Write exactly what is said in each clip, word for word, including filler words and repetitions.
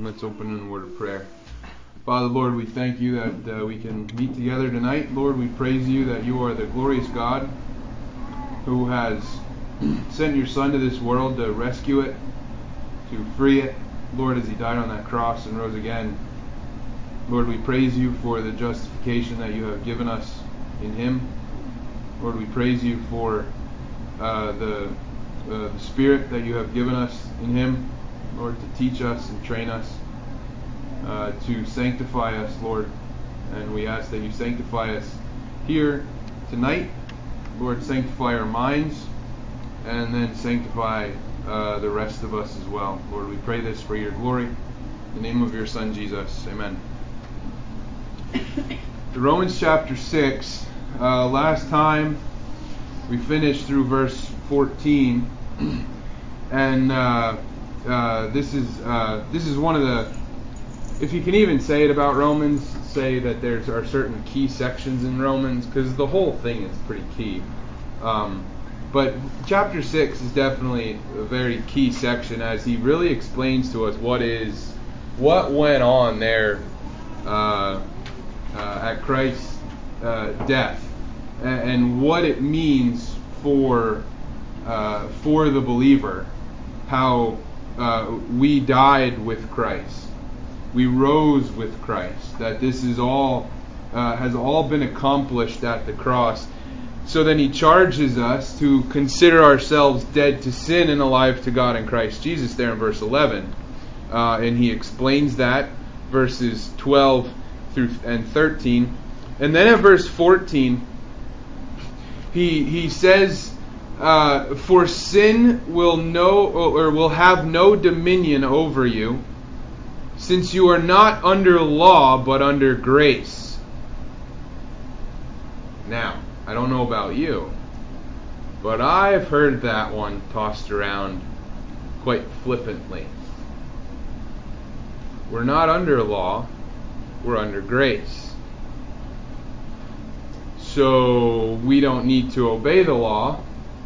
Let's open in a word of prayer. Father, Lord, we thank you that uh, we can meet together tonight. Lord, we praise you that you are the glorious God who has sent your Son to this world to rescue it, to free it. Lord, as he died on that cross and rose again. Lord, we praise you for the justification that you have given us in him. Lord, we praise you for uh, the, uh, the Spirit that you have given us in him, Lord, to teach us and train us, uh, to sanctify us, Lord. And we ask that you sanctify us here tonight. Lord, sanctify our minds, and then sanctify uh, the rest of us as well. Lord, we pray this for your glory. In the name of your Son, Jesus. Amen. Romans chapter six. Uh, last time we finished through verse fourteen, and uh, uh, this is uh, this is one of the, if you can even say it about Romans, say that there are certain key sections in Romans, because the whole thing is pretty key. Um, but chapter six is definitely a very key section, as he really explains to us what is what went on there uh, uh, at Christ's uh, death, and, and what it means for uh, for the believer, how uh, we died with Christ, we rose with Christ, that this is all uh, has all been accomplished at the cross. So then he charges us to consider ourselves dead to sin and alive to God in Christ Jesus there in verse eleven. Uh, and he explains that, verses twelve through and thirteen. And then at verse fourteen, he he says, uh, for sin will no or will have no dominion over you, since you are not under law but under grace. Now, I don't know about you, but I've heard that one tossed around quite flippantly. We're not under law, we're under grace. So we don't need to obey the law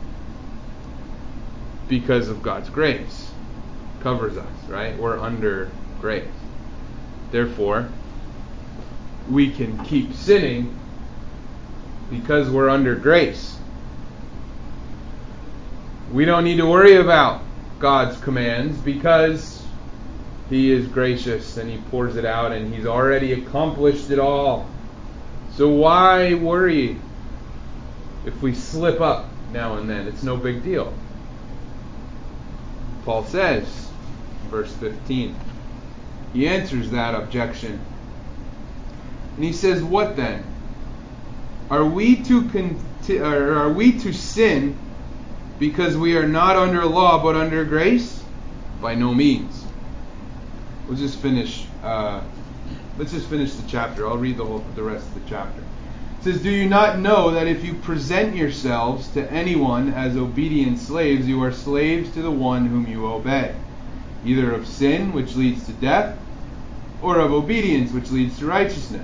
because of God's grace. It covers us, right? We're under grace. Therefore, we can keep sinning because we're under grace. We don't need to worry about God's commands because he is gracious and he pours it out and he's already accomplished it all. So why worry if we slip up now and then? It's no big deal. Paul says, verse fifteen, he answers that objection. And he says, what then? Are we to conti- or are we to sin because we are not under law but under grace? By no means. We'll just finish. Uh, let's just finish the chapter. I'll read the whole, the rest of the chapter. It says, "Do you not know that if you present yourselves to anyone as obedient slaves, you are slaves to the one whom you obey, either of sin, which leads to death, or of obedience, which leads to righteousness?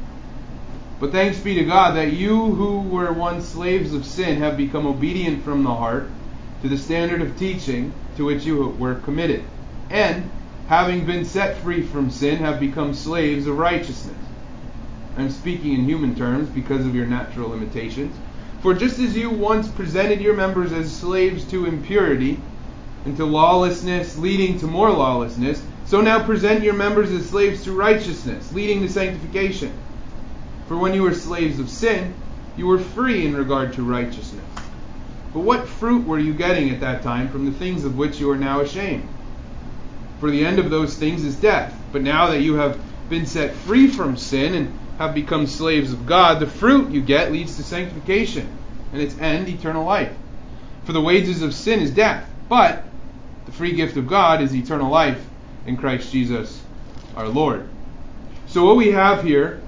But thanks be to God that you who were once slaves of sin have become obedient from the heart to the standard of teaching to which you were committed, and having been set free from sin, have become slaves of righteousness." I'm speaking in human terms because of your natural limitations. "For just as you once presented your members as slaves to impurity and to lawlessness, leading to more lawlessness, so now present your members as slaves to righteousness, leading to sanctification. For when you were slaves of sin, you were free in regard to righteousness. But what fruit were you getting at that time from the things of which you are now ashamed? For the end of those things is death. But now that you have been set free from sin and have become slaves of God, the fruit you get leads to sanctification, and its end eternal life. For the wages of sin is death, but the free gift of God is eternal life in Christ Jesus our Lord." So what we have here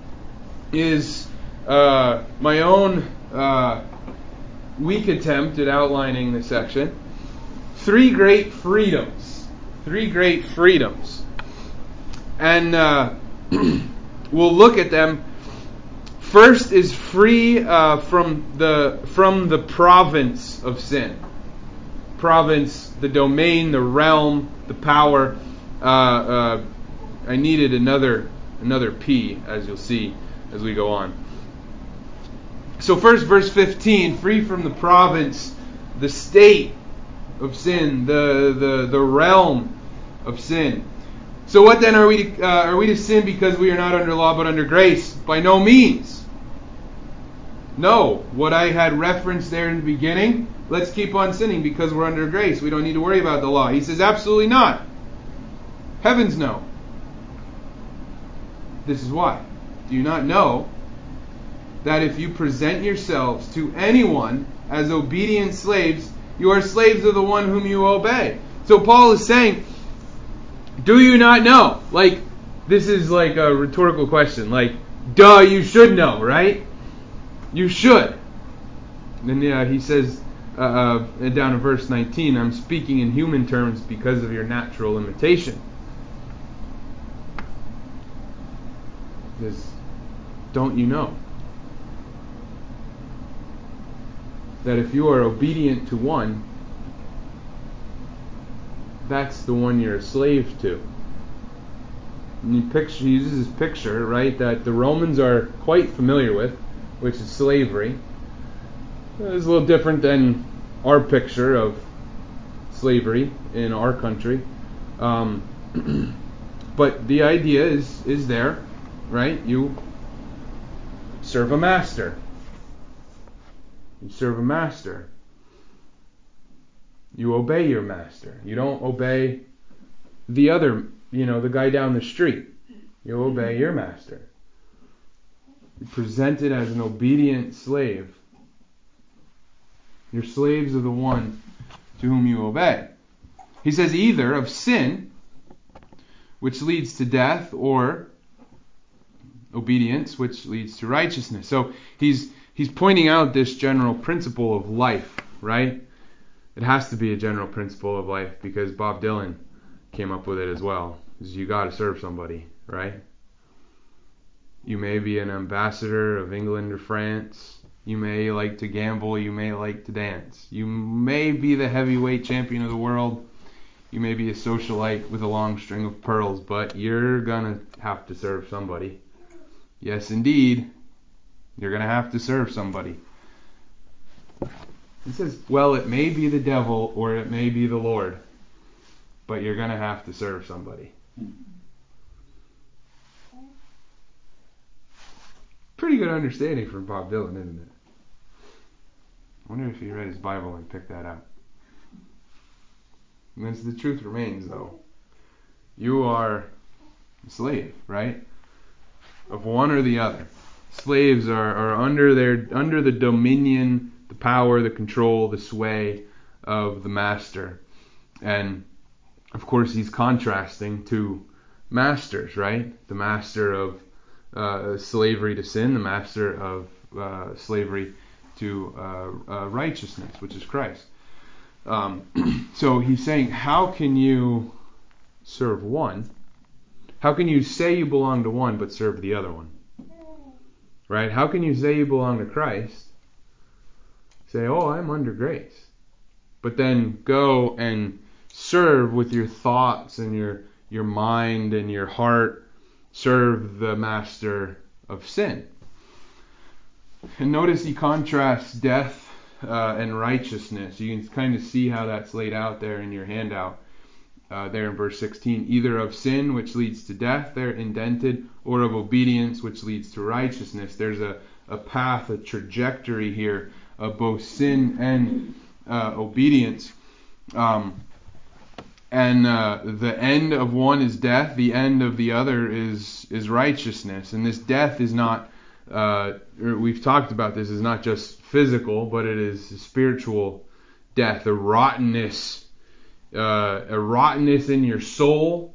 is uh, my own uh, weak attempt at outlining the section. Three great freedoms. Three great freedoms. And uh, we'll look at them. First is free uh, from the from the province of sin. Province, the domain, the realm, the power uh, uh, I needed another another P, as you'll see as we go on. So first, verse fifteen, free from the province, the state of sin, the the the realm of sin. So what then are we to, uh, are we to sin because we are not under law but under grace? By no means. No, what I had referenced there in the beginning, let's keep on sinning because we're under grace. We don't need to worry about the law. He says absolutely not. Heavens no. This is why. Do you not know that if you present yourselves to anyone as obedient slaves, you are slaves of the one whom you obey? So Paul is saying, do you not know? Like, this is like a rhetorical question. Like, duh, you should know, right? You should. And then yeah, he says uh, uh, down in verse nineteen, I'm speaking in human terms because of your natural imitation. Because don't you know that if you are obedient to one, that's the one you're a slave to? And he, picture, he uses this picture, right, that the Romans are quite familiar with, which is slavery. It's a little different than our picture of slavery in our country. Um, but the idea is, is there, right? You serve a master. You serve a master. You obey your master. You don't obey the other, you know, the guy down the street. You obey your master. You're presented as an obedient slave. You're slaves of the one to whom you obey. He says either of sin, which leads to death, or obedience, which leads to righteousness. So he's he's pointing out this general principle of life, right? It has to be a general principle of life because Bob Dylan came up with it as well. Is you got to serve somebody, right? You may be an ambassador of England or France. You may like to gamble. You may like to dance. You may be the heavyweight champion of the world. You may be a socialite with a long string of pearls, but you're going to have to serve somebody. Yes, indeed. You're going to have to serve somebody. He says, well, it may be the devil or it may be the Lord, but you're going to have to serve somebody. Pretty good understanding from Bob Dylan, isn't it? I wonder if he read his Bible and picked that out. And the truth remains, though. You are a slave, right? Of one or the other. Slaves are, are under their under the dominion, the power, the control, the sway of the master. And of course he's contrasting to masters, right? The master of uh, slavery to sin, the master of uh, slavery to uh, uh, righteousness, which is Christ. Um, so he's saying, how can you serve one? How can you say you belong to one but serve the other one? Right? How can you say you belong to Christ? Say, oh, I'm under grace. But then go and serve with your thoughts and your, your mind and your heart. Serve the master of sin. And notice he contrasts death uh, and righteousness. You can kind of see how that's laid out there in your handout. Uh, there in verse sixteen, either of sin, which leads to death, there indented, or of obedience, which leads to righteousness. There's a, a path, a trajectory here of both sin and uh, obedience. Um, and uh, the end of one is death, the end of the other is is righteousness. And this death is not, uh, we've talked about this, is not just physical, but it is spiritual death, a rottenness. Uh, a rottenness in your soul,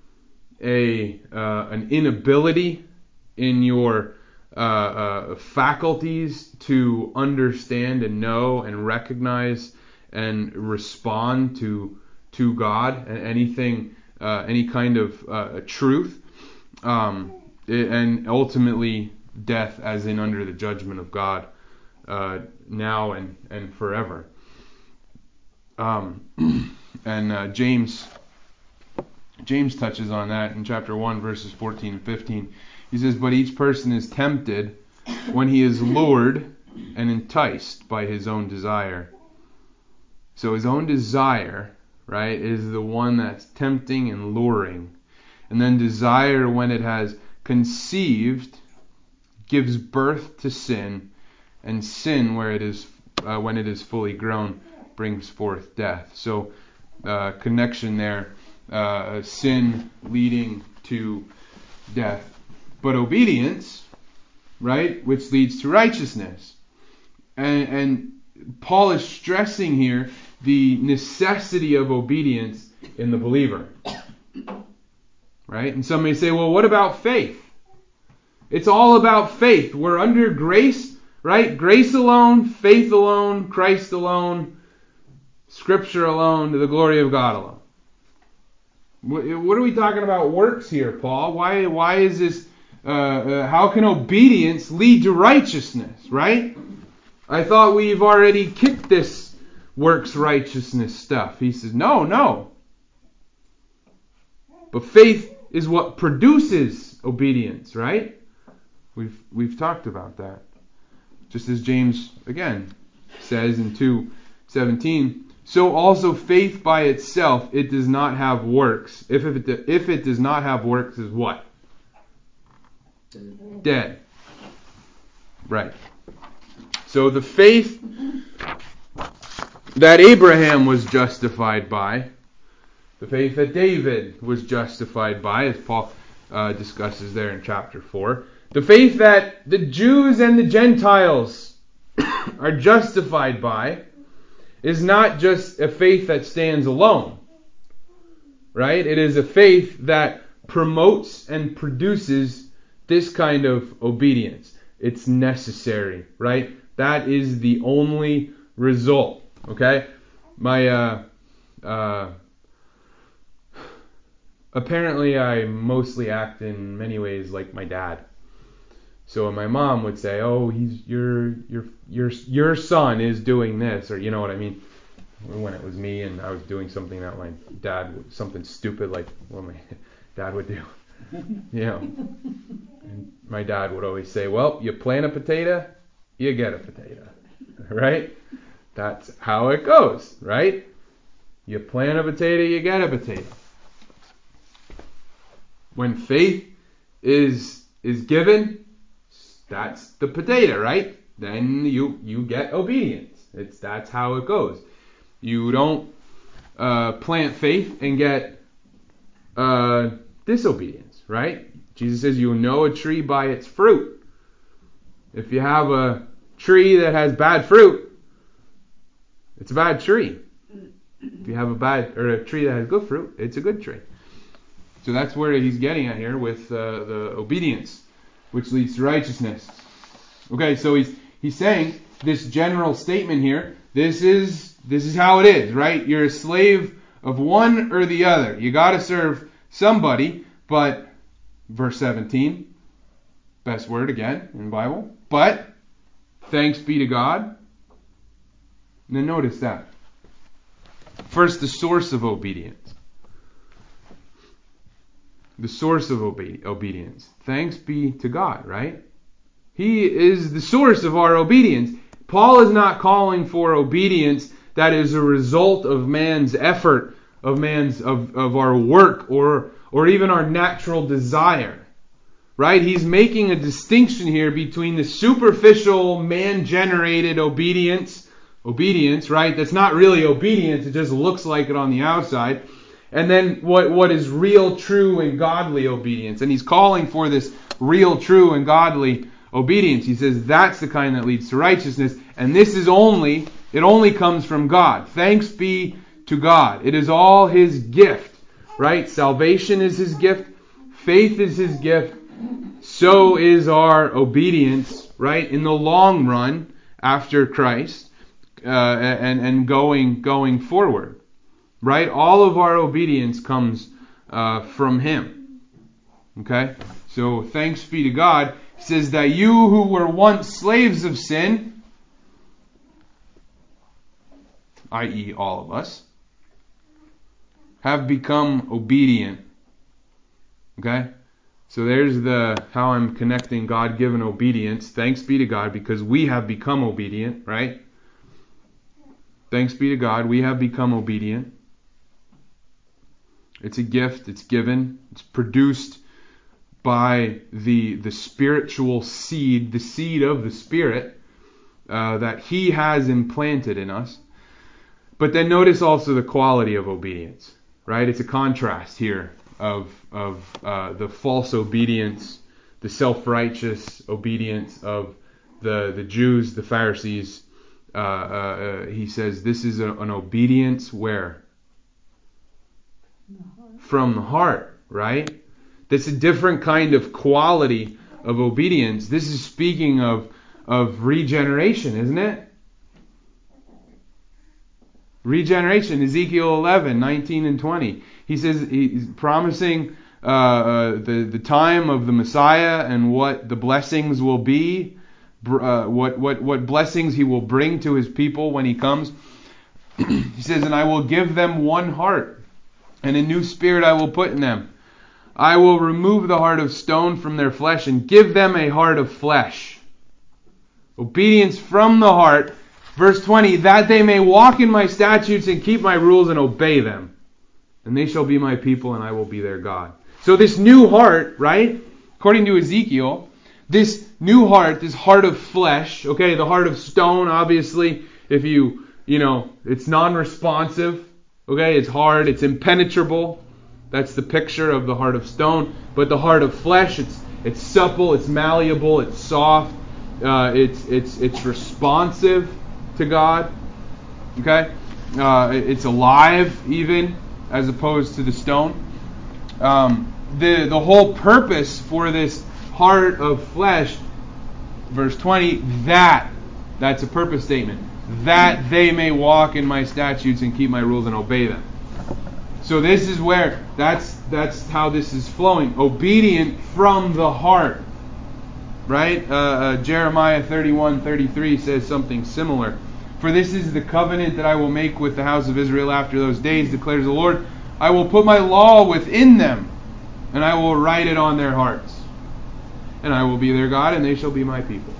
a uh, an inability in your uh, uh, faculties to understand and know and recognize and respond to to God and anything, uh, any kind of uh, truth, um, and ultimately death, as in under the judgment of God, uh, now and and forever. Um, And uh, James James touches on that in chapter one, verses fourteen and fifteen. He says, "But each person is tempted when he is lured and enticed by his own desire." So his own desire, right, is the one that's tempting and luring. And then desire, when it has conceived, gives birth to sin, and sin, where it is, uh, when it is fully grown, brings forth death. So, uh, connection there, uh, sin leading to death, but obedience, right, which leads to righteousness. And, and Paul is stressing here the necessity of obedience in the believer. Right? And some may say, well, what about faith? It's all about faith. We're under grace, right? Grace alone, faith alone, Christ alone, Scripture alone, to the glory of God alone. What are we talking about works here, Paul? Why, why is this, uh, uh, how can obedience lead to righteousness, right? I thought we've already kicked this works righteousness stuff. He says, no, no. But faith is what produces obedience, right? We've we've talked about that. Just as James, again, says in two seventeen, so also faith by itself, it does not have works. If it, if it does not have works, is what? Dead. Dead. Right. So the faith that Abraham was justified by, the faith that David was justified by, as Paul uh, discusses there in chapter four, the faith that the Jews and the Gentiles are justified by, is not just a faith that stands alone, right? It is a faith that promotes and produces this kind of obedience. It's necessary, right? That is the only result, okay? My, uh, uh, apparently I mostly act in many ways like my dad. So my mom would say, "Oh, he's your your your your son is doing this," or you know what I mean. When it was me and I was doing something that my dad would, something stupid like what my dad would do, you know. And my dad would always say, "Well, you plant a potato, you get a potato," right? That's how it goes, right? You plant a potato, you get a potato. When faith is is given, that's the potato, right? Then you you get obedience. It's that's how it goes. You don't uh, plant faith and get uh, disobedience, right? Jesus says you know a tree by its fruit. If you have a tree that has bad fruit, it's a bad tree. If you have a bad or a tree that has good fruit, it's a good tree. So that's where he's getting at here with uh, the obedience, which leads to righteousness. Okay, so he's he's saying this general statement here. This is this is how it is, right? You're a slave of one or the other. You got to serve somebody. But verse seventeen, best word again in the Bible. But thanks be to God. Now notice that. First, the source of obedience. The source of obe- obedience. Thanks be to God, right? He is the source of our obedience. Paul is not calling for obedience that is a result of man's effort, of man's of, of our work, or or even our natural desire. Right? He's making a distinction here between the superficial man-generated obedience, obedience, right? That's not really obedience, it just looks like it on the outside. And then what, what is real, true, and godly obedience. And he's calling for this real, true, and godly obedience. He says that's the kind that leads to righteousness. And this is only, it only comes from God. Thanks be to God. It is all His gift, right? Salvation is His gift. Faith is His gift. So is our obedience, right? In the long run, after Christ, uh, and, and going, going forward. Right? All of our obedience comes uh, from Him. Okay? So, thanks be to God. He says that you who were once slaves of sin, that is all of us, have become obedient Okay? So there's the how I'm connecting God-given obedience. Thanks be to God because we have become obedient, right? Thanks be to God, we have become obedient. It's a gift, it's given, it's produced by the the spiritual seed, the seed of the Spirit uh, that He has implanted in us. But then notice also the quality of obedience, right? It's a contrast here of of uh, the false obedience, the self-righteous obedience of the the Jews, the Pharisees. Uh, uh, uh, he says this is a, an obedience where? From the heart, right? That's a different kind of quality of obedience. This is speaking of of regeneration, isn't it? Regeneration, Ezekiel eleven, nineteen and twenty. He says he's promising uh, uh, the, the time of the Messiah and what the blessings will be, uh, what, what, what blessings He will bring to His people when He comes. He says, and I will give them one heart, and a new spirit I will put in them. I will remove the heart of stone from their flesh and give them a heart of flesh. Obedience from the heart. Verse twenty, that they may walk in my statutes and keep my rules and obey them. And they shall be my people and I will be their God. So this new heart, right? According to Ezekiel, this new heart, this heart of flesh, okay, the heart of stone, obviously, if you, you know, it's non-responsive, okay, it's hard, it's impenetrable. That's the picture of the heart of stone. But the heart of flesh, it's it's supple, it's malleable, it's soft, uh, it's it's it's responsive to God. Okay, uh, it's alive even as opposed to the stone. Um, the the whole purpose for this heart of flesh, verse twenty, that that's a purpose statement. That they may walk in my statutes and keep my rules and obey them. So this is where that's that's how this is flowing. Obedient from the heart. Right? Uh, uh, Jeremiah thirty-one thirty-three says something similar. For this is the covenant that I will make with the house of Israel after those days, declares the Lord. I will put my law within them, and I will write it on their hearts. And I will be their God, and they shall be my people.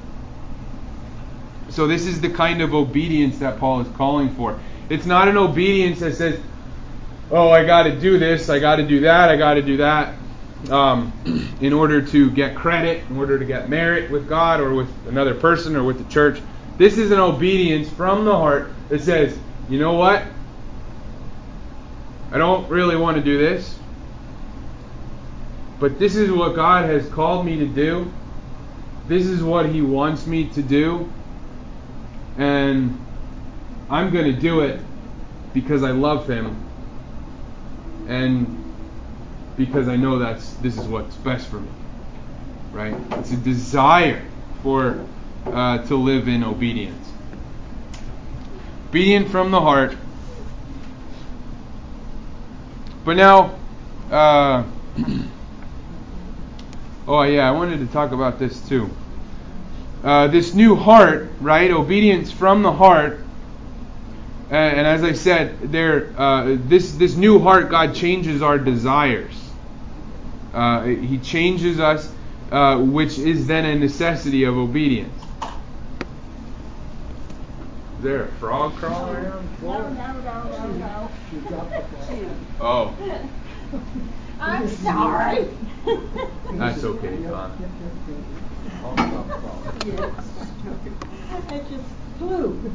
So this is the kind of obedience that Paul is calling for. It's not an obedience that says, oh, I got to do this, I got to do that, I got to do that, um, in order to get credit, in order to get merit with God or with another person or with the church. This is an obedience from the heart that says, you know what? I don't really want to do this, but this is what God has called me to do. This is what He wants me to do. And I'm going to do it because I love Him and because I know that's this is what's best for me. Right? It's a desire for uh, to live in obedience. Obedient from the heart. But now, uh, oh yeah, I wanted to talk about this too. Uh, this new heart, right? Obedience from the heart. Uh, and as I said, there, uh, this this new heart, God changes our desires. Uh, he changes us, uh, which is then a necessity of obedience. Is there a frog crawling around the floor? No, no, no, no, no. Oh. I'm sorry. That's okay, Don. It just flew.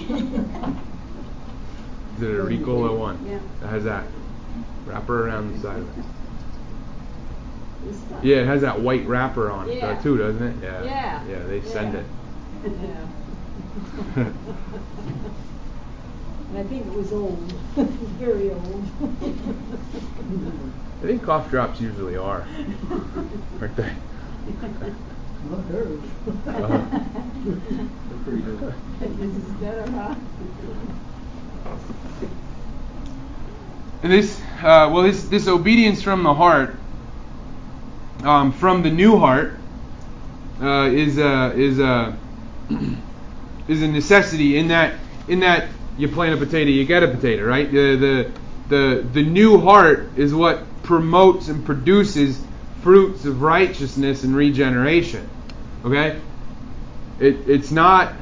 Is it a Ricola one? Yeah. It has that wrapper around the side of it. Yeah, it has that white wrapper on it Yeah. too, doesn't it? Yeah. Yeah. Yeah, they send Yeah. it. Yeah. And I think it was old. Very old. I think cough drops usually are. Aren't they? Not hers. Uh-huh. They're pretty good. This is better, huh? And this, uh, well, this this obedience from the heart, um, from the new heart, uh, is a is a is a necessity. In that in that you plant a potato, you get a potato, right? The the the the new heart is what promotes and produces fruits of righteousness and regeneration. Okay? It, it's not...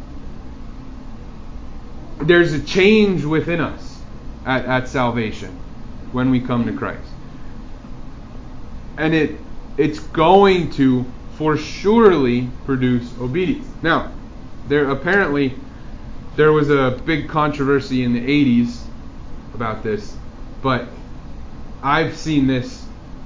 There's a change within us at, at salvation when we come to Christ. And it it's going to for surely produce obedience. Now, there apparently there was a big controversy in the eighties about this, but I've seen this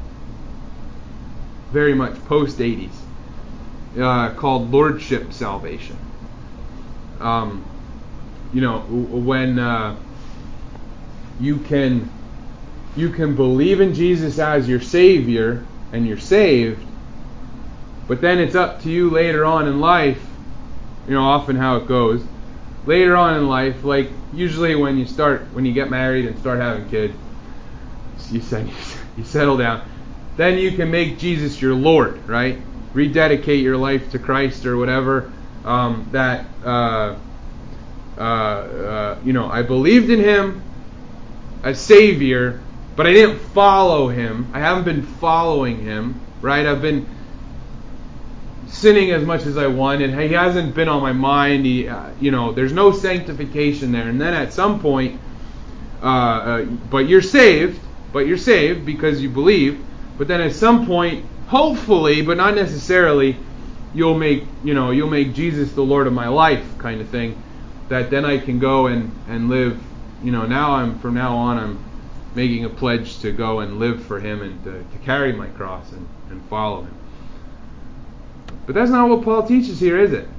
very much post-eighties, uh, called lordship salvation. Um, you know, when uh, you can you can believe in Jesus as your Savior and you're saved, but then it's up to you later on in life. You know, often how it goes. Later on in life, like usually when you start, when you get married and start having kids, you say, you settle down. Then you can make Jesus your Lord, right? Rededicate your life to Christ or whatever. Um, that uh, uh, uh, you know, I believed in Him as Savior, but I didn't follow Him. I haven't been following Him, right? I've been sinning as much as I wanted. He hasn't been on my mind. He, uh, you know, there's no sanctification there. And then at some point, uh, uh, but you're saved, but you're saved because you believe. But then at some point, hopefully, but not necessarily, you'll make, you know, you'll make Jesus the Lord of my life, kind of thing. That then I can go and, and live. You know, now I'm from now on I'm making a pledge to go and live for Him and to, to carry my cross and, and follow Him. But that's not what Paul teaches here, is it?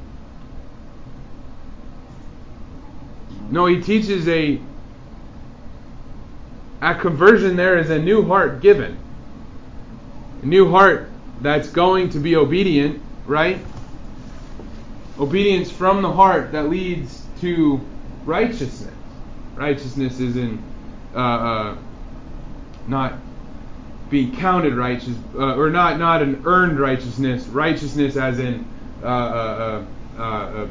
No, he teaches a at conversion there is a new heart given. A new heart that's going to be obedient, right? Obedience from the heart that leads to righteousness. Righteousness is in uh, uh, not being counted righteous, uh, or not not an earned righteousness. Righteousness as in uh, uh, uh, uh,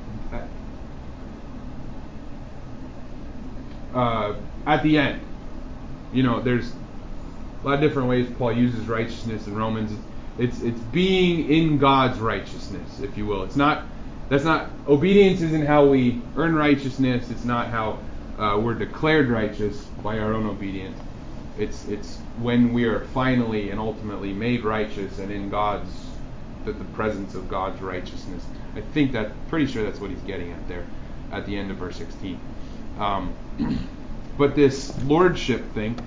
uh, uh, at the end. You know, there's a lot of different ways Paul uses righteousness in Romans. It's it's being in God's righteousness, if you will. It's not that's not obedience isn't how we earn righteousness. It's not how uh, we're declared righteous by our own obedience. It's it's when we are finally and ultimately made righteous and in God's the, the presence of God's righteousness. I think that pretty sure that's what he's getting at there at the end of verse sixteen. Um, but this lordship thing,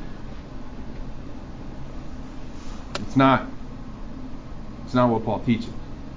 it's not it's not what Paul teaches.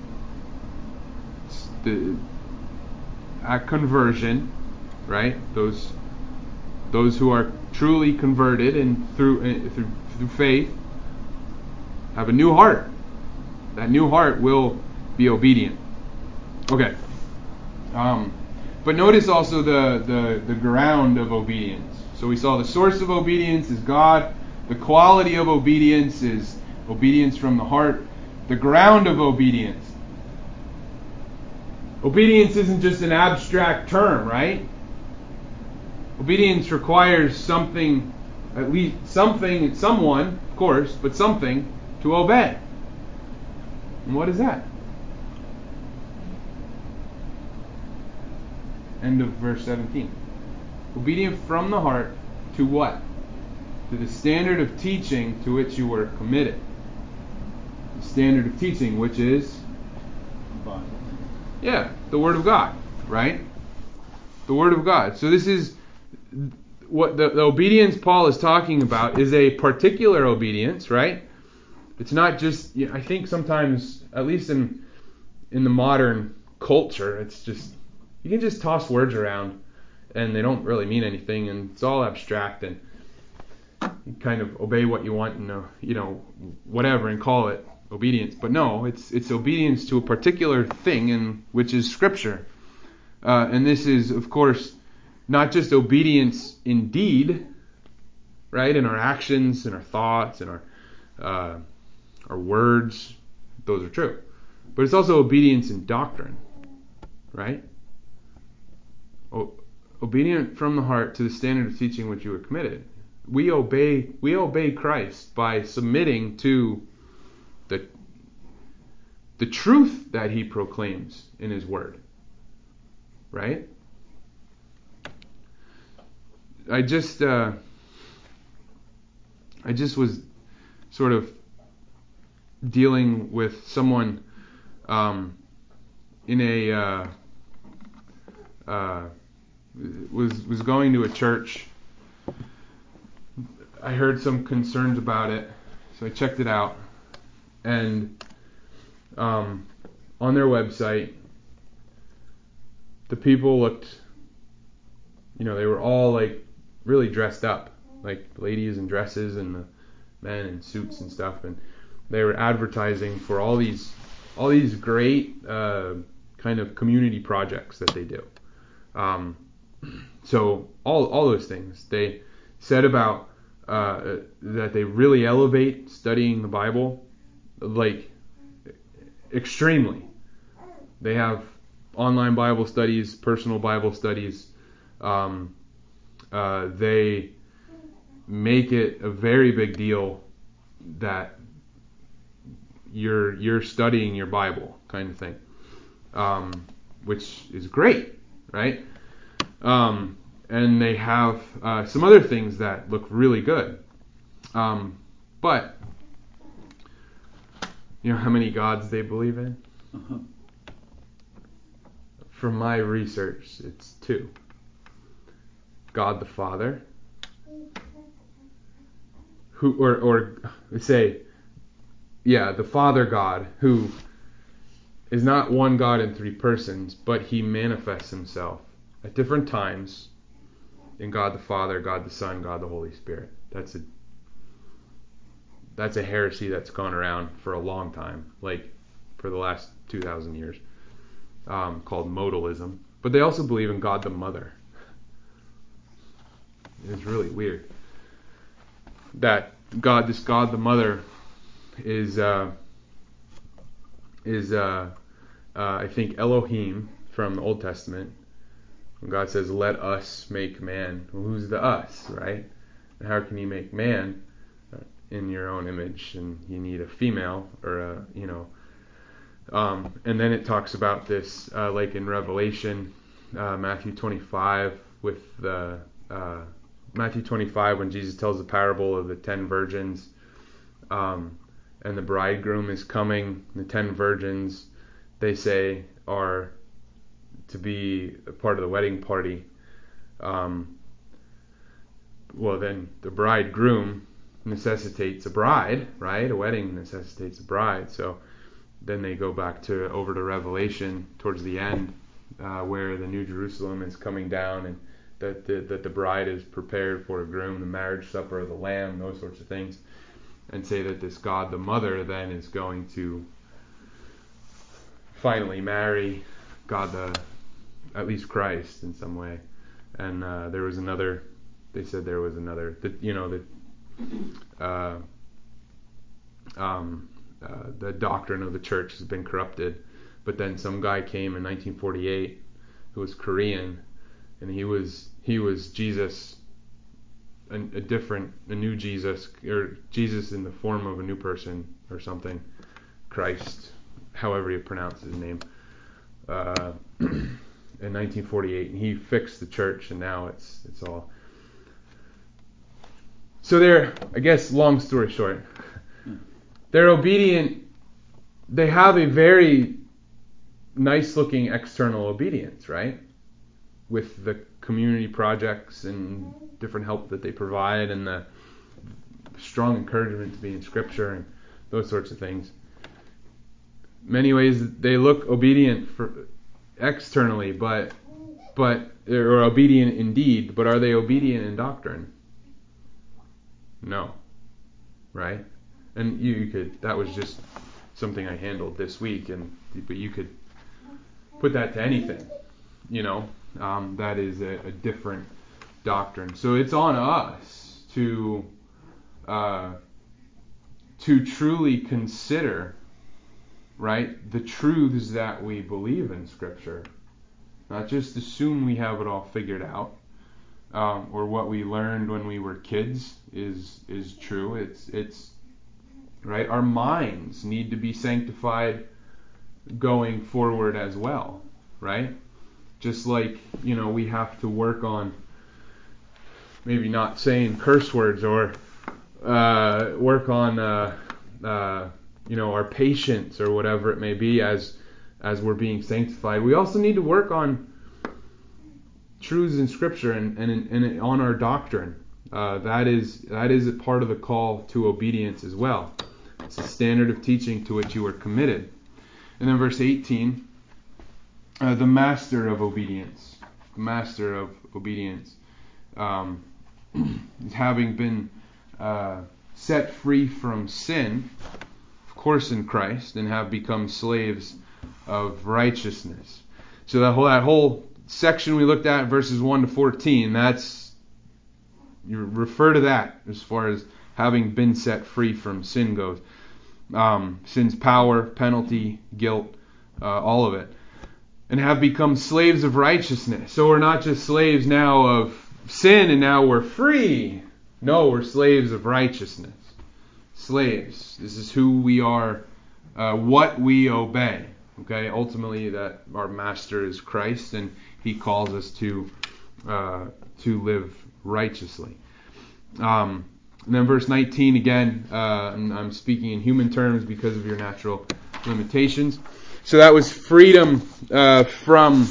It's the at conversion, right? Those those who are truly converted and through uh, through through faith have a new heart. That new heart will be obedient. Okay. Um, but notice also the, the the ground of obedience. So we saw the source of obedience is God. The quality of obedience is obedience from the heart. The ground of obedience. Obedience isn't just an abstract term, right? Obedience requires something, at least something, someone, of course, but something to obey. And what is that? End of verse seventeen. Obedient from the heart to what? To the standard of teaching to which you were committed. The standard of teaching, which is? Bible. Yeah, the Word of God, right? The Word of God. So this is what the, the obedience Paul is talking about is a particular obedience, right? It's not just, I think sometimes, at least in in the modern culture, it's just, you can just toss words around and they don't really mean anything and it's all abstract and you kind of obey what you want and, uh, you know, whatever and call it obedience. But no, it's it's obedience to a particular thing, in which is Scripture. Uh, and this is, of course, not just obedience in deed, right, in our actions and our thoughts and our uh, our words. Those are true. But it's also obedience in doctrine, right? O- obedient from the heart to the standard of teaching which you were committed. we obey we obey Christ by submitting to the the truth that he proclaims in his word. Right? I just uh, I just was sort of dealing with someone um, in a uh, uh, was was going to a church. I heard some concerns about it, so I checked it out, and um, on their website, the people looked, you know, they were all like really dressed up, like ladies in dresses and the men in suits and stuff, and they were advertising for all these all these great uh, kind of community projects that they do. Um, so all all those things they said about uh, that they really elevate studying the Bible, like extremely. They have online Bible studies, personal Bible studies. Um, uh, they make it a very big deal that you're you're studying your Bible, kind of thing, um, which is great, right? Um, and they have uh, some other things that look really good, um, but you know how many gods they believe in? Uh-huh. From my research, it's two. God the Father, who or or say, yeah, the Father God, who is not one God in three persons, but he manifests himself at different times in God the Father, God the Son, God the Holy Spirit. That's a that's a heresy that's gone around for a long time, like for the last two thousand years, um, called modalism. But they also believe in God the Mother. It's really weird that God, this God the Mother, is uh, is uh, uh, I think Elohim from the Old Testament. When God says, "Let us make man," well, who's the us, right? And how can you make man in your own image? And you need a female, or a, you know. Um, and then it talks about this, uh, like in Revelation, uh, Matthew twenty-five, with the uh, Matthew twenty-five, when Jesus tells the parable of the ten virgins, um, and the bridegroom is coming. The ten virgins, they say, are to be a part of the wedding party. Um, well, then the bridegroom necessitates a bride, right? A wedding necessitates a bride. So then they go back to over to Revelation towards the end, uh, where the New Jerusalem is coming down, and that the, that the bride is prepared for a groom, the marriage supper of the Lamb, those sorts of things, and say that this God the Mother then is going to finally marry God the, at least Christ in some way. And uh, there was another, they said there was another, that you know, that uh, um, uh, the doctrine of the church has been corrupted. But then some guy came in nineteen forty-eight who was Korean, and he was he was Jesus, a, a different, a new Jesus, or Jesus in the form of a new person or something, Christ, however you pronounce his name, uh, in nineteen forty-eight, and he fixed the church, and now it's it's all. So they're, I guess, long story short, they're obedient. They have a very nice-looking external obedience, right? With the community projects and different help that they provide, and the strong encouragement to be in Scripture and those sorts of things. Many ways they look obedient for externally, but but or obedient indeed, but are they obedient in doctrine? No, right? And you, you could, that was just something I handled this week, and but you could put that to anything, you know, um, that is a, a different doctrine. So it's on us to uh, to truly consider, right, the truths that we believe in Scripture. Not just assume we have it all figured out, um, or what we learned when we were kids is is true. It's it's right. Our minds need to be sanctified going forward as well, right? Just like, you know, we have to work on maybe not saying curse words, or uh, work on uh, uh, you know, our patience or whatever it may be as as we're being sanctified. We also need to work on truths in Scripture and, and, and on our doctrine. Uh, that is that is a part of the call to obedience as well. It's a standard of teaching to which you are committed. And then verse eighteen, uh, the master of obedience. The master of obedience. Um, having been uh, set free from sin, of course in Christ, and have become slaves of righteousness. So that whole, that whole section we looked at, verses one to fourteen, that's, you refer to that as far as having been set free from sin goes. Um, sin's power, penalty, guilt, uh, all of it. And have become slaves of righteousness. So we're not just slaves now of sin and now we're free. No, we're slaves of righteousness. Slaves. This is who we are, uh, what we obey. Okay, ultimately that our master is Christ, and he calls us to uh, to live righteously. Um, and then verse nineteen again, uh, and I'm speaking in human terms because of your natural limitations. So that was freedom uh, from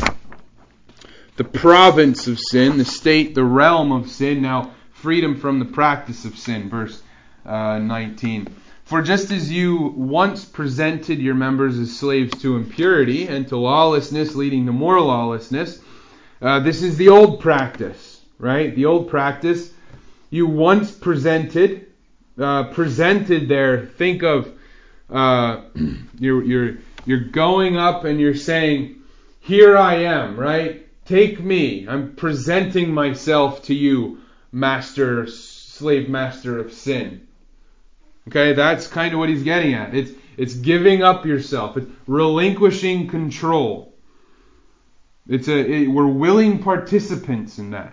the province of sin, the state, the realm of sin. Now freedom from the practice of sin. Verse uh, nineteen. For just as you once presented your members as slaves to impurity and to lawlessness, leading to more lawlessness, uh, this is the old practice, right? The old practice. You once presented, uh, presented there. Think of uh, you're you're you're going up and you're saying, "Here I am," right? Take me. I'm presenting myself to you, master, slave master of sin. Okay, that's kind of what he's getting at. It's it's giving up yourself. It's relinquishing control. It's a it, we're willing participants in that.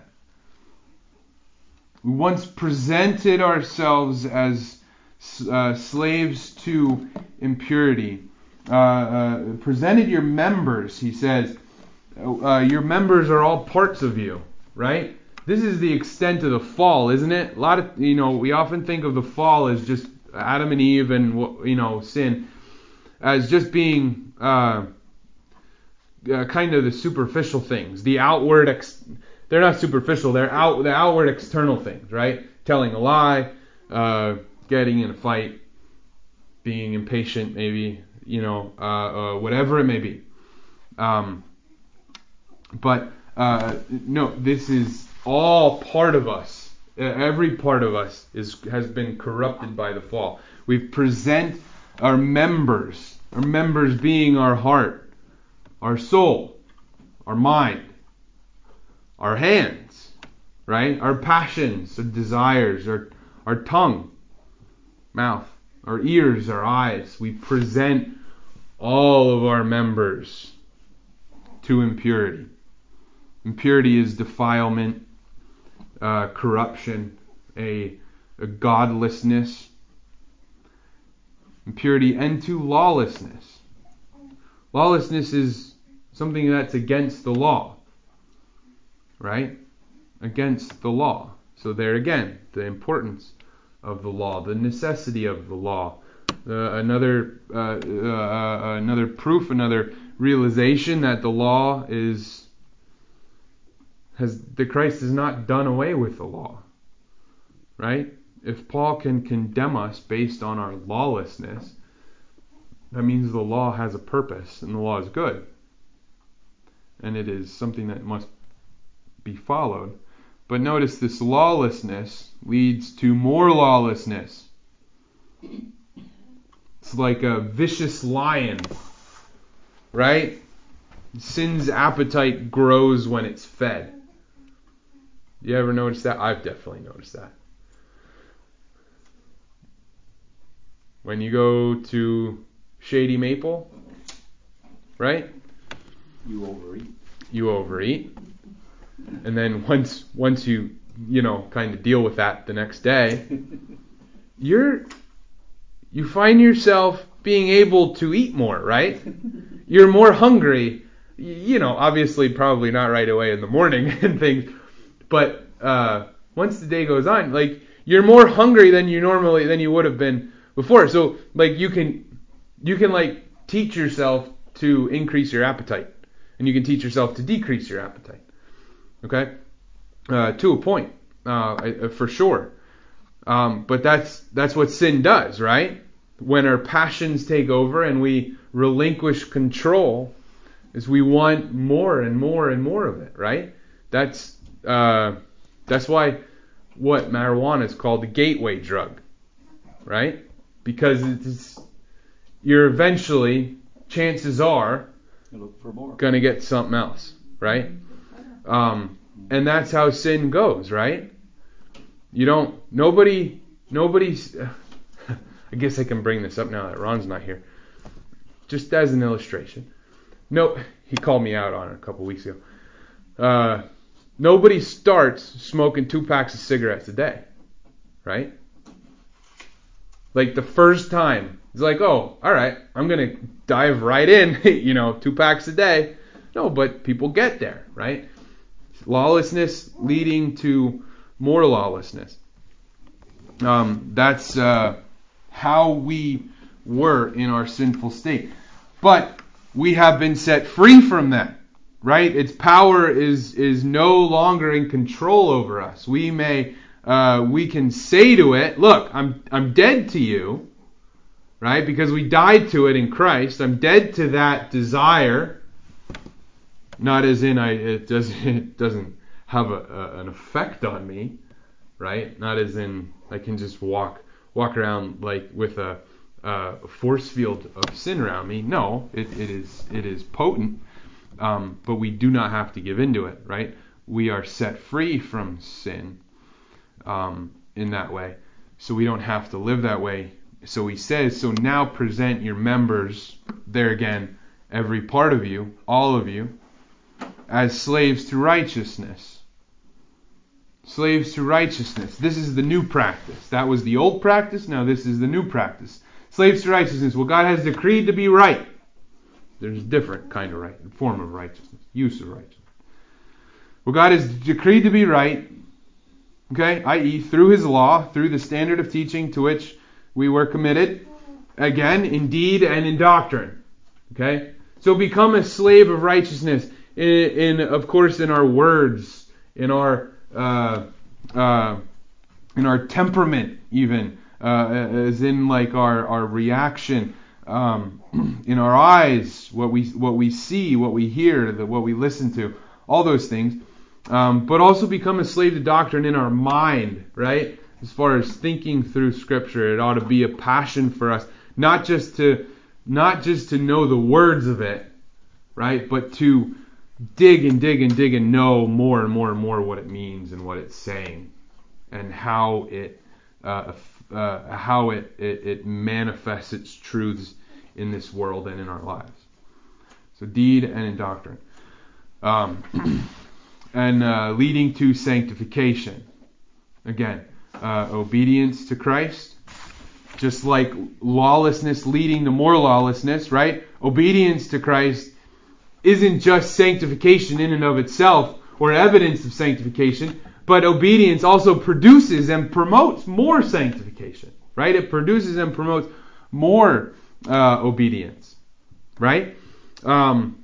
We once presented ourselves as uh, slaves to impurity. Uh, uh, presented your members, he says. Uh, your members are all parts of you, right? This is the extent of the fall, isn't it? A lot of, you know, we often think of the fall as just Adam and Eve and, you know, sin as just being uh, uh, kind of the superficial things, the outward. Ex- they're not superficial; they're out the outward external things, right? Telling a lie, uh, getting in a fight, being impatient, maybe, you know, uh, uh, whatever it may be. Um, but uh, no, this is all part of us. Every part of us is has been corrupted by the fall. We present our members, our members being our heart, our soul, our mind, our hands, right? Our passions, our desires, our, our tongue, mouth, our ears, our eyes. We present all of our members to impurity. Impurity is defilement, Uh, corruption, a, a godlessness, impurity, and to lawlessness. Lawlessness is something that's against the law, right? Against the law. So there again, the importance of the law, the necessity of the law. Uh, another uh, uh, another proof, another realization that the law is has that Christ has not done away with the law, right? If Paul can condemn us based on our lawlessness, that means the law has a purpose and the law is good, and it is something that must be followed. But notice this lawlessness leads to more lawlessness. It's like a vicious lion, right? Sin's appetite grows when it's fed. You ever notice that? I've definitely noticed that. When you go to Shady Maple, right? You overeat. You overeat. And then once once you you know kind of deal with that the next day, you're you find yourself being able to eat more, right? You're more hungry. You know, obviously probably not right away in the morning and things, but uh, once the day goes on, like you're more hungry than you normally than you would have been before. So like you can you can like teach yourself to increase your appetite, and you can teach yourself to decrease your appetite. Okay, uh, to a point, uh, for sure. Um, but that's that's what sin does, right? When our passions take over and we relinquish control, is we want more and more and more of it, right? That's uh, that's why what marijuana is called the gateway drug, right? Because it's you're eventually, chances are, You look for more. gonna get something else, right? Um, and that's how sin goes, right? You don't, nobody, nobody's, I guess I can bring this up now that Ron's not here. Just as an illustration. No, he called me out on it a couple weeks ago. Uh, nobody starts smoking two packs of cigarettes a day, right? Like the first time, it's like, oh, all right, I'm going to dive right in, you know, two packs a day. No, but people get there, right? Lawlessness leading to more lawlessness. Um, that's uh, how we were in our sinful state. But we have been set free from that, right? Its power is is no longer in control over us. We may uh, we can say to it, look, I'm I'm dead to you, right? Because we died to it in Christ. I'm dead to that desire. Not as in I it doesn't it doesn't have a, a, an effect on me, right? Not as in I can just walk walk around like with a, a force field of sin around me. No, it, it is it is potent, um, but we do not have to give into it, right? We are set free from sin um, in that way, so we don't have to live that way. So he says, so now present your members, there again, every part of you, all of you, as slaves to righteousness. Slaves to righteousness. This is the new practice. That was the old practice. Now this is the new practice. Slaves to righteousness. Well, God has decreed to be right. There's a different kind of right, form of righteousness, use of righteousness. Well, God has decreed to be right, okay, that is through His law, through the standard of teaching to which we were committed, again, in deed and in doctrine. Okay? So become a slave of righteousness in, in of course, in our words, in our uh, uh, in our temperament, even uh, as in like our our reaction, um, in our eyes, what we what we see, what we hear, the, what we listen to, all those things. Um, but also become a slave to doctrine in our mind, right? As far as thinking through Scripture, it ought to be a passion for us, not just to not just to know the words of it, right? But to dig and dig and dig and know more and more and more what it means and what it's saying, and how it uh, uh, how it, it it manifests its truths in this world and in our lives. So deed and in doctrine, um, and uh, leading to sanctification. Again, uh, obedience to Christ. Just like lawlessness leading to more lawlessness, right? Obedience to Christ isn't just sanctification in and of itself or evidence of sanctification, but obedience also produces and promotes more sanctification, right? It produces and promotes more uh, obedience, right? Um,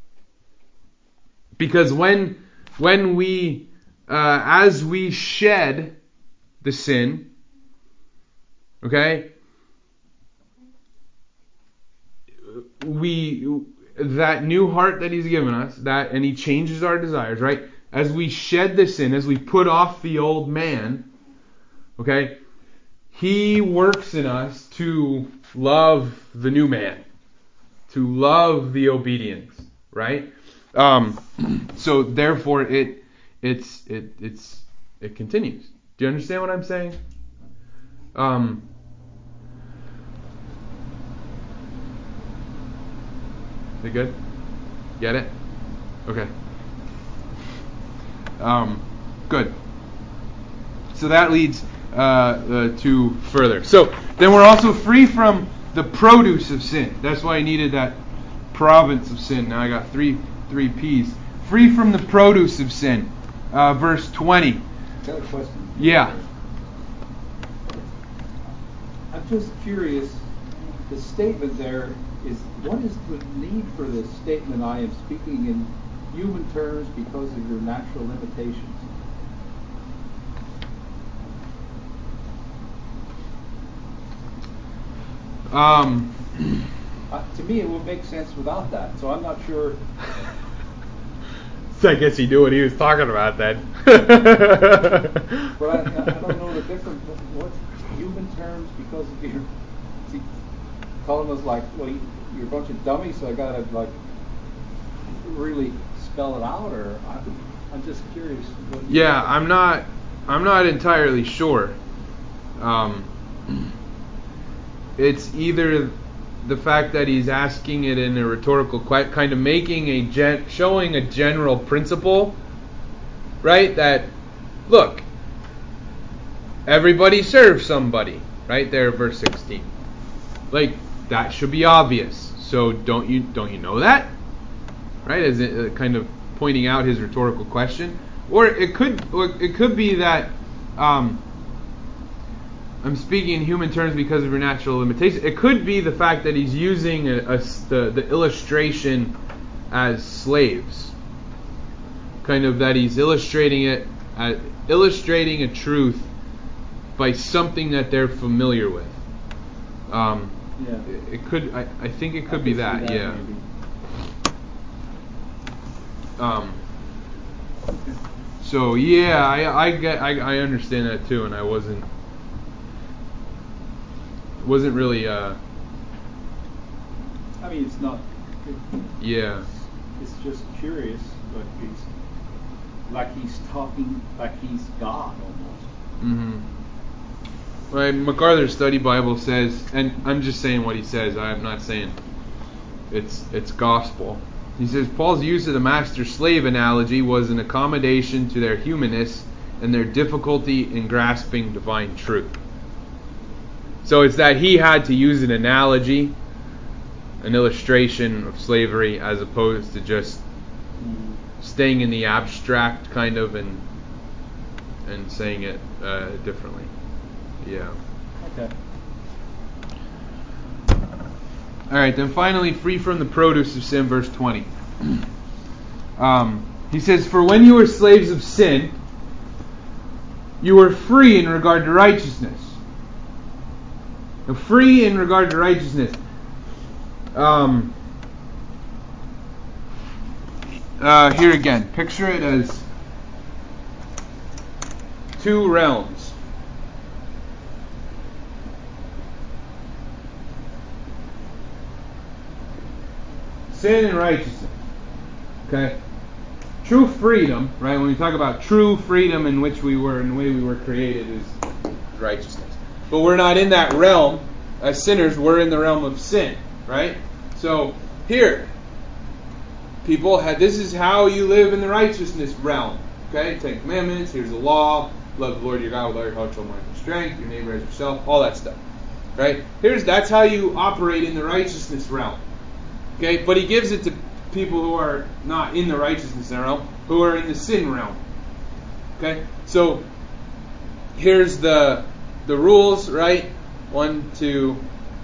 because when when we, uh, as we shed the sin, okay, we that new heart that He's given us, that and He changes our desires, right? As we shed the sin, as we put off the old man, okay, He works in us to love the new man, to love the obedience, right? Um, so therefore, it it's it it's it continues. Do you understand what I'm saying? Um. You good? Get it? Okay. Um, good. So that leads uh, uh, to further. So then we're also free from the produce of sin. That's why I needed that province of sin. Now I got three three P's. Free from the produce of sin. Uh, verse twenty. Got a question. Yeah. I'm just curious. The statement there is, what is the need for this statement? I am speaking in human terms because of your natural limitations. Um, Uh, to me, it would make sense without that. So I'm not sure. so I guess he knew what he was talking about then. But I, I don't know the difference. What human terms because of your see, telling us like, well, you, you're a bunch of dummies, so I gotta like really spell it out, or I'm, I'm just curious. What yeah, I'm not. I'm not entirely sure. Um, it's either the fact that he's asking it in a rhetorical, quite kind of making a gen, showing a general principle, right? That look, everybody serves somebody, right there, verse sixteen. Like that should be obvious. So don't you don't you know that, right? As it, uh, kind of pointing out his rhetorical question, or it could or it could be that. Um, I'm speaking in human terms because of your natural limitations. It could be the fact that he's using a, a, the, the illustration as slaves. Kind of that he's illustrating it, uh, illustrating a truth by something that they're familiar with. Um, Yeah. it, it could. I, I think it could I be see that. that Yeah. maybe. Um. So yeah, I I get I, I understand that too, and I wasn't. Wasn't really, uh... I mean, it's not... It, yeah. It's just curious, but it's like he's talking, like he's God almost. Mm-hmm. Right, MacArthur's Study Bible says, and I'm just saying what he says, I'm not saying it's it's gospel. He says, Paul's use of the master-slave analogy was an accommodation to their humanness and their difficulty in grasping divine truth. So it's that he had to use an analogy, an illustration of slavery, as opposed to just Mm. staying in the abstract kind of and and saying it uh, differently. Yeah. Okay. All right. Then finally, free from the produce of sin, verse twenty. Um, he says, "For when you were slaves of sin, you were free in regard to righteousness." Free in regard to righteousness. Um, uh, here again, picture it as two realms. Sin and righteousness. Okay? True freedom, right? When we talk about true freedom in which we were and the way we were created is righteousness. But we're not in that realm as sinners. We're in the realm of sin, right? So here, people, had, this is how you live in the righteousness realm. Okay, Ten Commandments. Here's the law: love the Lord your God with all your heart, soul, mind, and strength. Your neighbor as yourself. All that stuff, right? Here's that's how you operate in the righteousness realm. Okay, but he gives it to people who are not in the righteousness realm, who are in the sin realm. Okay, so here's the the rules, right? One, two,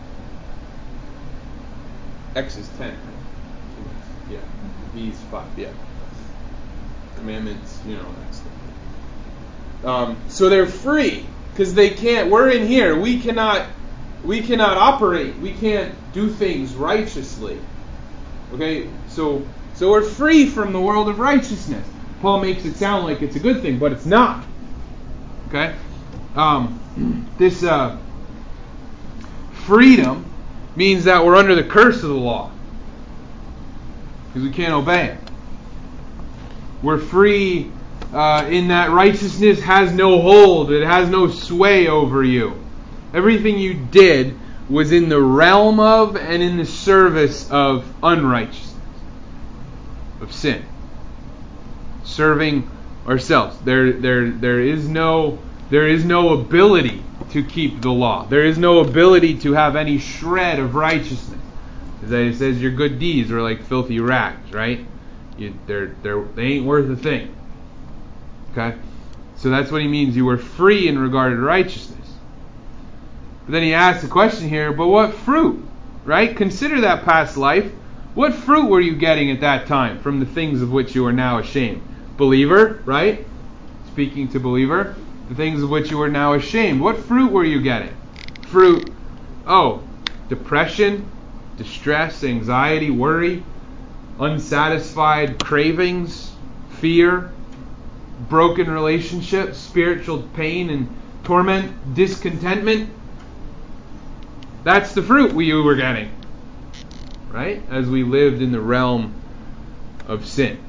X is ten, right? Yeah. V is five, yeah. Commandments, you know, that stuff. Um, so they're free, because they can't, we're in here, we cannot, we cannot operate, we can't do things righteously. Okay, so so we're free from the world of righteousness. Paul makes it sound like it's a good thing, but it's not. Okay? Um, this uh, freedom means that we're under the curse of the law, because we can't obey it. We're free uh, in that righteousness has no hold, it has no sway over you. Everything you did was in the realm of and in the service of unrighteousness, of sin. Serving ourselves. There, there, there is no, there is no ability to keep the law. There is no ability to have any shred of righteousness. As it says, your good deeds are like filthy rags, right? You, they're, they're, they ain't worth a thing. Okay? So that's what he means. You were free in regard to righteousness. But then he asks the question here, but what fruit? Right? Consider that past life. What fruit were you getting at that time from the things of which you are now ashamed? Believer, right? Speaking to believer, the things of which you are now ashamed. What fruit were you getting? Fruit, oh, depression, distress, anxiety, worry, unsatisfied cravings, fear, broken relationships, spiritual pain and torment, discontentment. That's the fruit we were getting, right? As we lived in the realm of sin.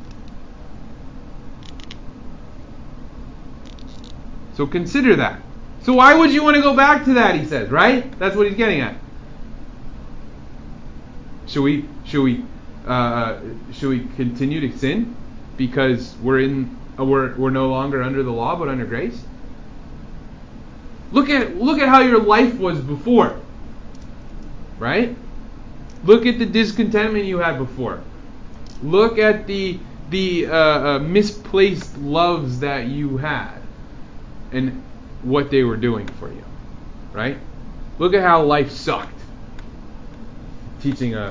So consider that. So why would you want to go back to that, he says, right? That's what he's getting at. Should we should we uh, should we continue to sin because we're in uh, we're we're no longer under the law but under grace? Look at look at how your life was before. Right? Look at the discontentment you had before. Look at the the uh, uh, misplaced loves that you had and what they were doing for you. Right? Look at how life sucked. Teaching a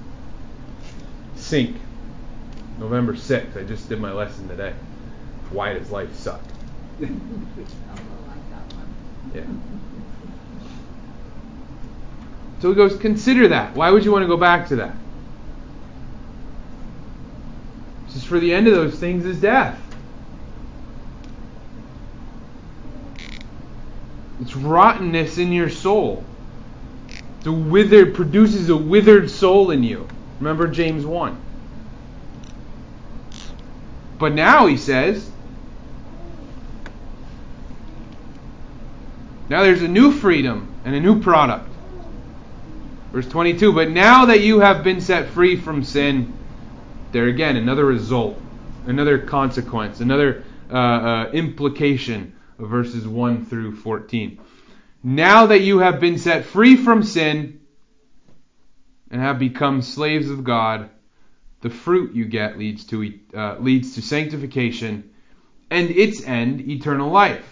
sync November sixth. I just did my lesson today. Why does life suck? Yeah. So he goes, consider that. Why would you want to go back to that? Just for the end of those things is death. It's rottenness in your soul. The withered produces a withered soul in you. Remember James one. But now he says, now there's a new freedom and a new product. Verse twenty-two, but now that you have been set free from sin, there again, another result, another consequence, another uh, uh, implication of verses one through fourteen. Now that you have been set free from sin and have become slaves of God, the fruit you get leads to uh, leads to sanctification and its end, eternal life.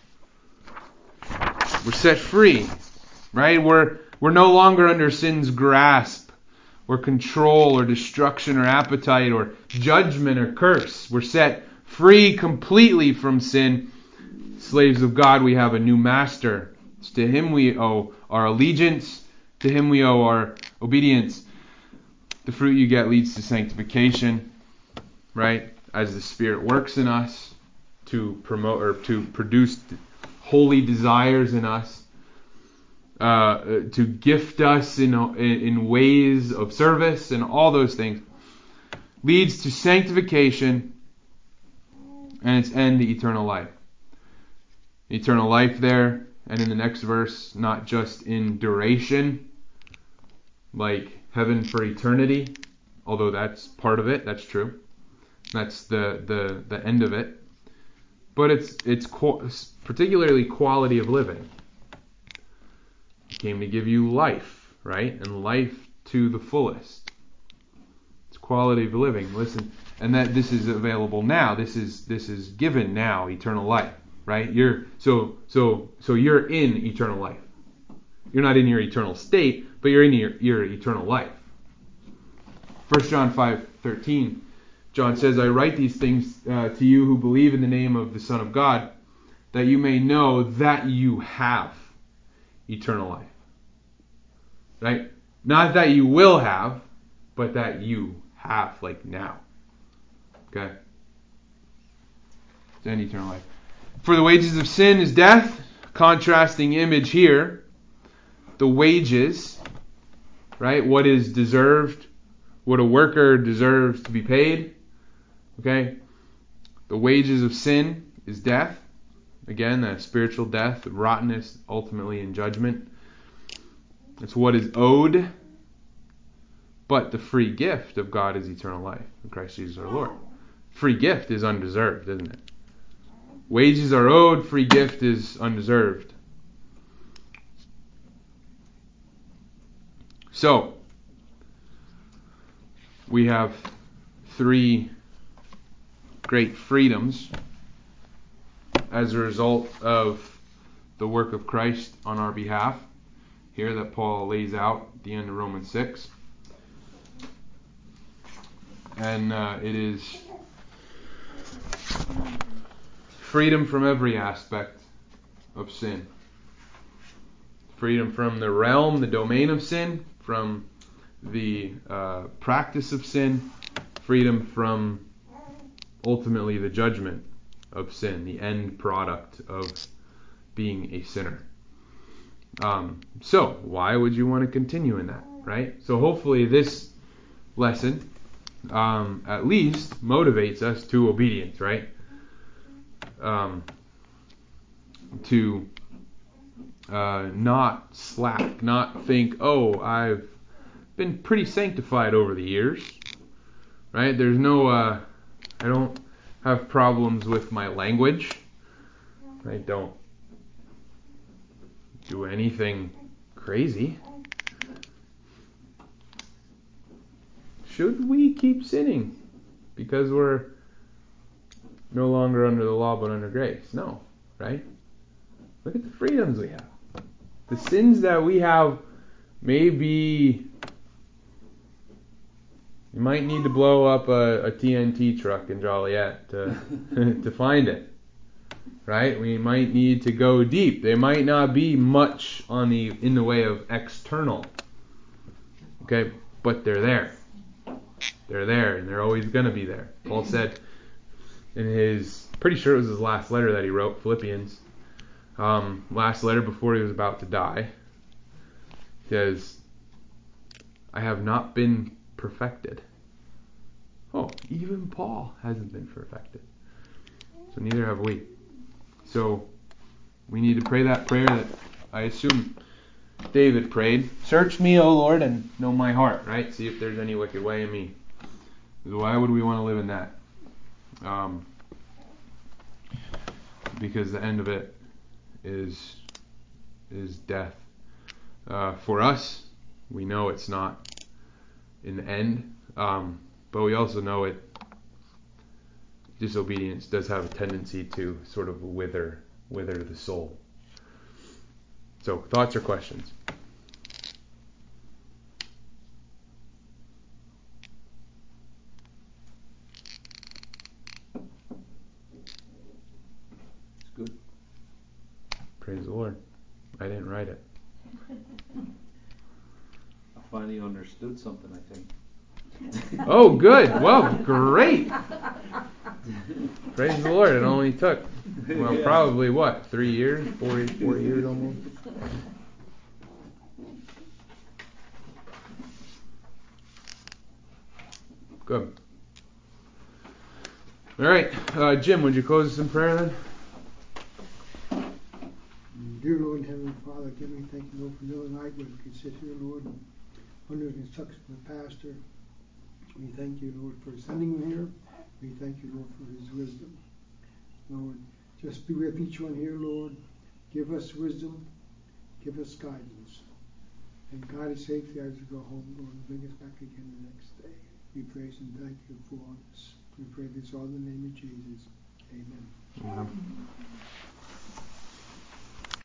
We're set free, right? We're we're no longer under sin's grasp, or control, or destruction, or appetite, or judgment, or curse. We're set free completely from sin. Slaves of God, we have a new master. It's to him we owe our allegiance. To him we owe our obedience. The fruit you get leads to sanctification, right? As the Spirit works in us to promote or to produce holy desires in us, uh, to gift us in in ways of service and all those things, leads to sanctification and its end, the eternal life. Eternal life there, and in the next verse, not just in duration, like heaven for eternity, although that's part of it, that's true. That's the the, the end of it. But it's it's particularly quality of living. He came to give you life, right? And life to the fullest. It's quality of living. Listen, and that this is available now. This is this is given now, eternal life, right? You're so so so you're in eternal life. You're not in your eternal state, but you're in your, your eternal life. First John five thirteen, John says, I write these things uh, to you who believe in the name of the Son of God, that you may know that you have eternal life. Right? Not that you will have, but that you have, like now. Okay? And eternal life. For the wages of sin is death. Contrasting image here. The wages, right? What is deserved, what a worker deserves to be paid. Okay? The wages of sin is death. Again, that spiritual death, rottenness, ultimately in judgment. It's what is owed. But the free gift of God is eternal life in Christ Jesus our Lord. Free gift is undeserved, isn't it? Wages are owed, free gift is undeserved. So, we have three great freedoms as a result of the work of Christ on our behalf, here that Paul lays out at the end of Romans six. And uh, it is freedom from every aspect of sin. Freedom from the realm, the domain of sin, from the uh, practice of sin, freedom from ultimately the judgment of sin, the end product of being a sinner. Um, so, why would you want to continue in that, right? So hopefully this lesson um, at least motivates us to obedience, right? Um, to uh, not slack, not think, oh, I've been pretty sanctified over the years, right? There's no, uh, I don't have problems with my language. I don't do anything crazy. Should we keep sinning because we're no longer under the law but under grace? No, right? Look at the freedoms we have. The sins that we have may be... You might need to blow up a, a T N T truck in Joliet to to find it. Right? We might need to go deep. There might not be much on the in the way of external. Okay? But they're there. They're there, and they're always going to be there. Paul said in his, pretty sure it was his last letter that he wrote, Philippians, um, last letter before he was about to die, he says, I have not been perfected. Oh, even Paul hasn't been perfected. So neither have we. So we need to pray that prayer that I assume David prayed. Search me, O Lord, and know my heart, right? See if there's any wicked way in me. Why would we want to live in that? Um, because the end of it is is death. Uh, for us, we know it's not in the end, um, but we also know it. Disobedience does have a tendency to sort of wither, wither the soul. So, thoughts or questions? It's good. Praise the Lord. I didn't write it. I finally understood something, I think. Oh, good. Well, great. Praise the Lord. It only took, well, Yeah. probably what, three years? Four, four years almost? Good. All right. Uh, Jim, would you close us in prayer then? Dear Lord and Heavenly Father, again we thank you, Lord, for another night where we can sit here, Lord, and under the instruction of the pastor. We thank you, Lord, for sending him here. We thank you, Lord, for his wisdom. Lord, just be with each one here, Lord. Give us wisdom. Give us guidance. And guide us safely as we go home, Lord, and bring us back again the next day. We praise and thank you for all this. We pray this all in the name of Jesus. Amen. Amen.